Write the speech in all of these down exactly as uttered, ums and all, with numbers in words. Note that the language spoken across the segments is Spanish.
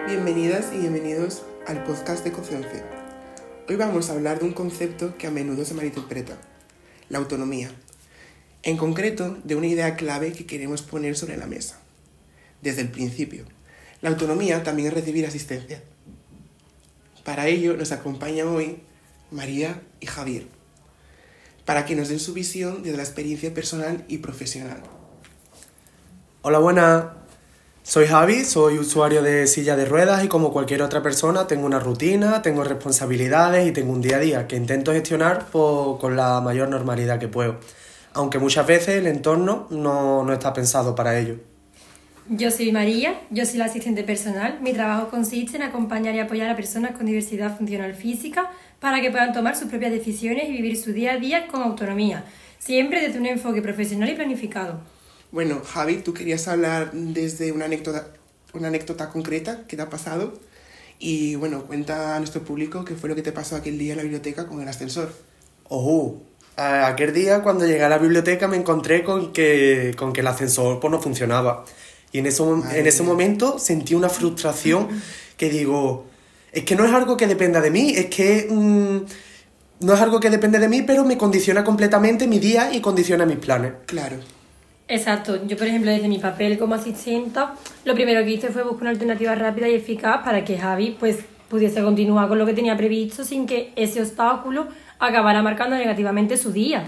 Bienvenidas y bienvenidos al podcast de COCENFE. Hoy vamos a hablar de un concepto que a menudo se malinterpreta, la autonomía. En concreto, de una idea clave que queremos poner sobre la mesa. Desde el principio, la autonomía también es recibir asistencia. Para ello nos acompañan hoy María y Javier, para que nos den su visión desde la experiencia personal y profesional. Hola, buenas. Soy Javi, soy usuario de silla de ruedas y como cualquier otra persona tengo una rutina, tengo responsabilidades y tengo un día a día que intento gestionar pues, con la mayor normalidad que puedo, aunque muchas veces el entorno no, no está pensado para ello. Yo soy María, yo soy la asistente personal. Mi trabajo consiste en acompañar y apoyar a personas con diversidad funcional física para que puedan tomar sus propias decisiones y vivir su día a día con autonomía, siempre desde un enfoque profesional y planificado. Bueno, Javi, tú querías hablar desde una anécdota, una anécdota concreta que te ha pasado y, bueno, cuenta a nuestro público qué fue lo que te pasó aquel día en la biblioteca con el ascensor. Ojo, aquel día cuando llegué a la biblioteca me encontré con que, con que el ascensor pues, no funcionaba y en ese, en ese momento sentí una frustración que digo, es que no es algo que dependa de mí, es que mmm, no es algo que depende de mí, pero me condiciona completamente mi día y condiciona mis planes. Claro. Exacto, yo por ejemplo desde mi papel como asistenta lo primero que hice fue buscar una alternativa rápida y eficaz para que Javi pues pudiese continuar con lo que tenía previsto sin que ese obstáculo acabara marcando negativamente su día.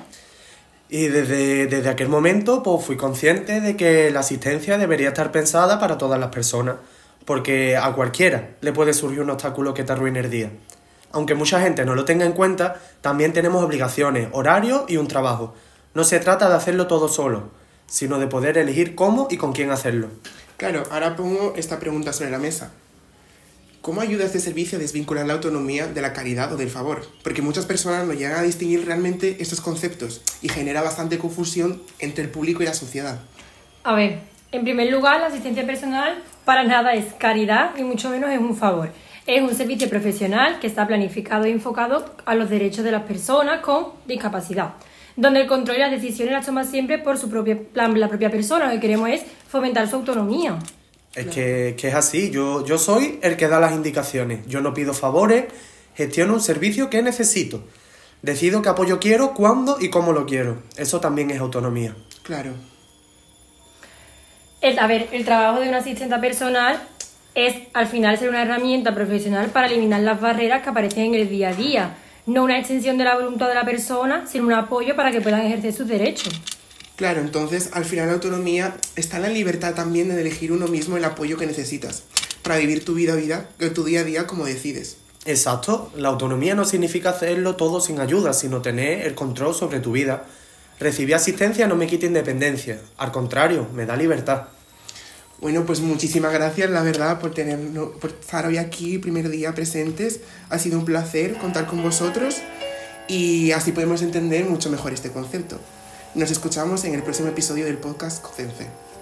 Y desde, desde aquel momento pues fui consciente de que la asistencia debería estar pensada para todas las personas, porque a cualquiera le puede surgir un obstáculo que te arruine el día. Aunque mucha gente no lo tenga en cuenta, también tenemos obligaciones, horarios y un trabajo. No se trata de hacerlo todo solo, sino de poder elegir cómo y con quién hacerlo. Claro, ahora pongo esta pregunta sobre la mesa. ¿Cómo ayuda este servicio a desvincular la autonomía de la caridad o del favor? Porque muchas personas no llegan a distinguir realmente estos conceptos y genera bastante confusión entre el público y la sociedad. A ver, en primer lugar, la asistencia personal para nada es caridad y mucho menos es un favor. Es un servicio profesional que está planificado y enfocado a los derechos de las personas con discapacidad, donde el control y las decisiones las toma siempre por su propia, la, la propia persona. Lo que queremos es fomentar su autonomía. Es que, que es así, yo, yo soy el que da las indicaciones, yo no pido favores, gestiono un servicio que necesito, decido qué apoyo quiero, cuándo y cómo lo quiero. Eso también es autonomía. Claro. El, a ver, el trabajo de un asistente personal es al final ser una herramienta profesional para eliminar las barreras que aparecen en el día a día. No una extensión de la voluntad de la persona, sino un apoyo para que puedan ejercer sus derechos. Claro, entonces al final la autonomía está en la libertad también de elegir uno mismo el apoyo que necesitas para vivir tu vida, vida, tu día a día como decides. Exacto, la autonomía no significa hacerlo todo sin ayuda, sino tener el control sobre tu vida. Recibir asistencia no me quita independencia, al contrario, me da libertad. Bueno, pues muchísimas gracias, la verdad, por, tenernos, por estar hoy aquí, primer día presentes. Ha sido un placer contar con vosotros y así podemos entender mucho mejor este concepto. Nos escuchamos en el próximo episodio del podcast COCENFE.